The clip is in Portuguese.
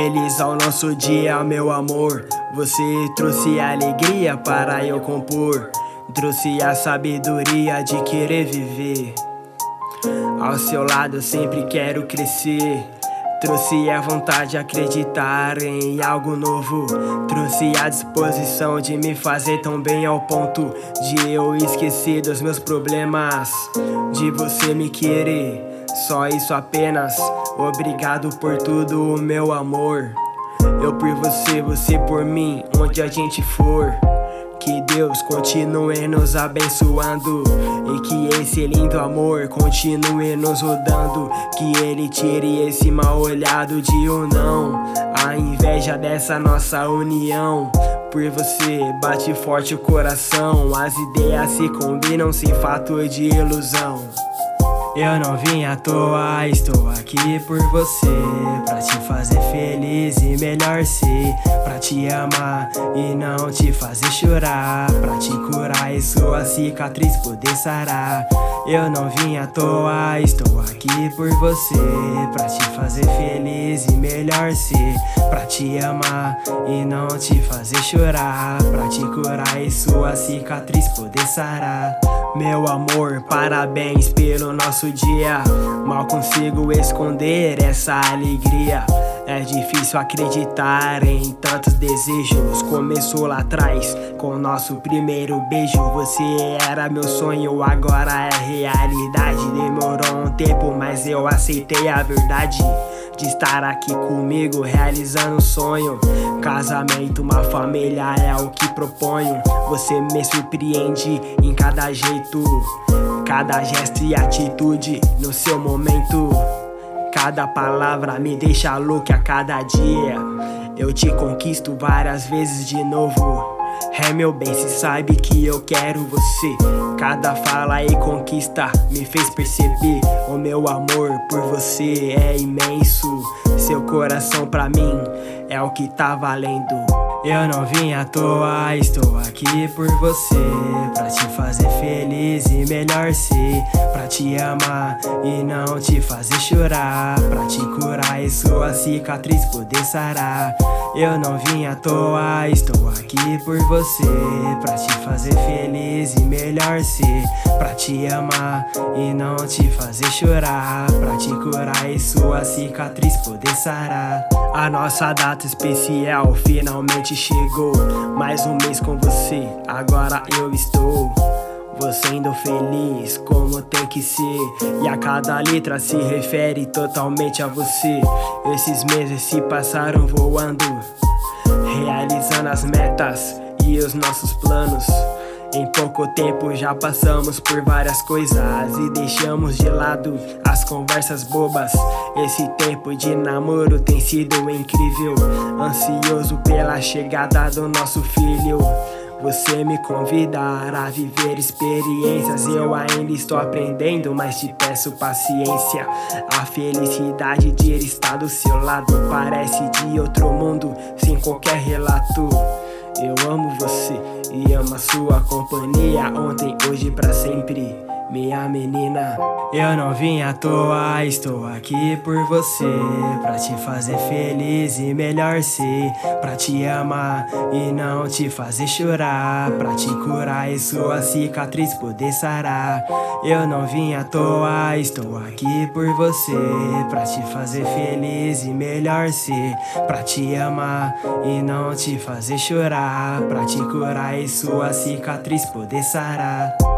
Feliz ao nosso dia, meu amor. Você trouxe alegria para eu compor. Trouxe a sabedoria de querer viver. Ao seu lado eu sempre quero crescer. Trouxe a vontade de acreditar em algo novo. Trouxe a disposição de me fazer tão bem ao ponto de eu esquecer dos meus problemas, de você me querer. Só isso apenas. Obrigado por tudo, meu amor. Eu por você, você por mim, onde a gente for. Que Deus continue nos abençoando e que esse lindo amor continue nos rodando. Que Ele tire esse mal olhado de um não, a inveja dessa nossa união. Por você bate forte o coração, as ideias se combinam sem fator de ilusão. Eu não vim à toa, estou aqui por você, pra te fazer feliz e melhor ser, pra te amar e não te fazer chorar, pra te curar e sua cicatriz poder sarar. Eu não vim à toa, estou aqui por você, pra te fazer feliz e melhor ser, pra te amar e não te fazer chorar, pra te curar e sua cicatriz poder sarar. Meu amor, parabéns pelo nosso dia. Mal consigo esconder essa alegria. É difícil acreditar em tantos desejos. Começou lá atrás com nosso primeiro beijo. Você era meu sonho, agora é realidade. Demorou um tempo, mas eu aceitei a verdade de estar aqui comigo, realizando um sonho. Casamento, uma família é o que proponho. Você me surpreende em cada jeito, cada gesto e atitude no seu momento. Cada palavra me deixa louco a cada dia. Eu te conquisto várias vezes de novo. É meu bem, se sabe que eu quero você. Cada fala e conquista me fez perceber. O meu amor por você é imenso. Seu coração pra mim é o que tá valendo. Eu não vim à toa, estou aqui por você, pra te fazer feliz e melhor ser, pra te amar e não te fazer chorar, pra te curar e sua cicatriz poder sarar. Eu não vim à toa, estou aqui por você, pra te fazer feliz e melhor ser, pra te amar e não te fazer chorar, pra te curar e sua cicatriz poder sarar. A nossa data especial finalmente chegou. Mais um mês com você, agora eu estou. Você indo feliz como tem que ser, e a cada letra se refere totalmente a você. Esses meses se passaram voando, realizando as metas e os nossos planos. Em pouco tempo já passamos por várias coisas e deixamos de lado as conversas bobas. Esse tempo de namoro tem sido incrível, ansioso pela chegada do nosso filho. Você me convida a viver experiências, eu ainda estou aprendendo, mas te peço paciência. A felicidade de estar do seu lado parece de outro mundo, sem qualquer relato. Eu amo você e amo a sua companhia, ontem, hoje, pra sempre, minha menina. Eu não vim à toa, estou aqui por você, pra te fazer feliz e melhor ser, pra te amar e não te fazer chorar, pra te curar e sua cicatriz poder sarar. Eu não vim à toa, estou aqui por você, pra te fazer feliz e melhor ser, pra te amar e não te fazer chorar, pra te curar e sua cicatriz poder sarar.